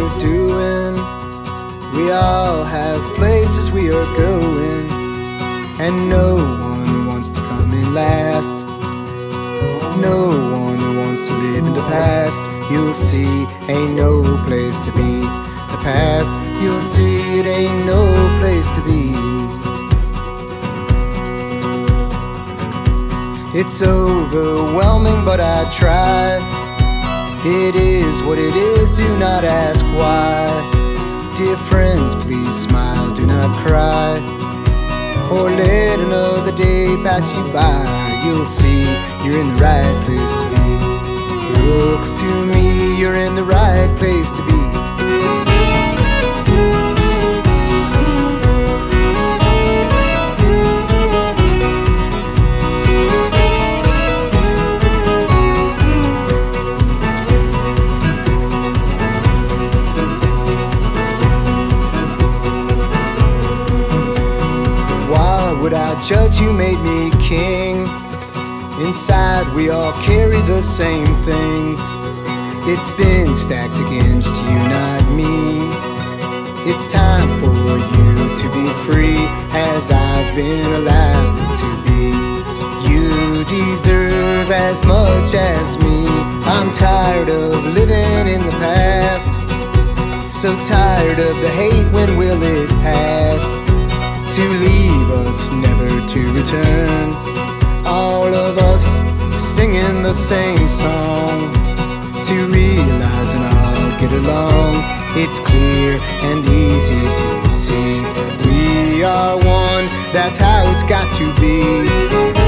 we're doing. We all have places we are going, and no one wants to come in last. No one wants to live in the past. You'll see, ain't no place to be. The past, you'll see, it ain't no place to be. It's overwhelming, but I try. It is what it is, do not ask why. Dear friends, please smile, do not cry, or let another day pass you by. You'll see, you're in the right place to be. Looks to me, you're in the right place to be. Would I judge you made me king? Inside we all carry the same things. It's been stacked against you, not me. It's time for you to be free, as I've been allowed to be. You deserve as much as me. I'm tired of living in the past, so tired of the hate. When will it pass? To leave us, never to return. All of us singing the same song, to realize and all get along. It's clear and easy to see, we are one, that's how it's got to be.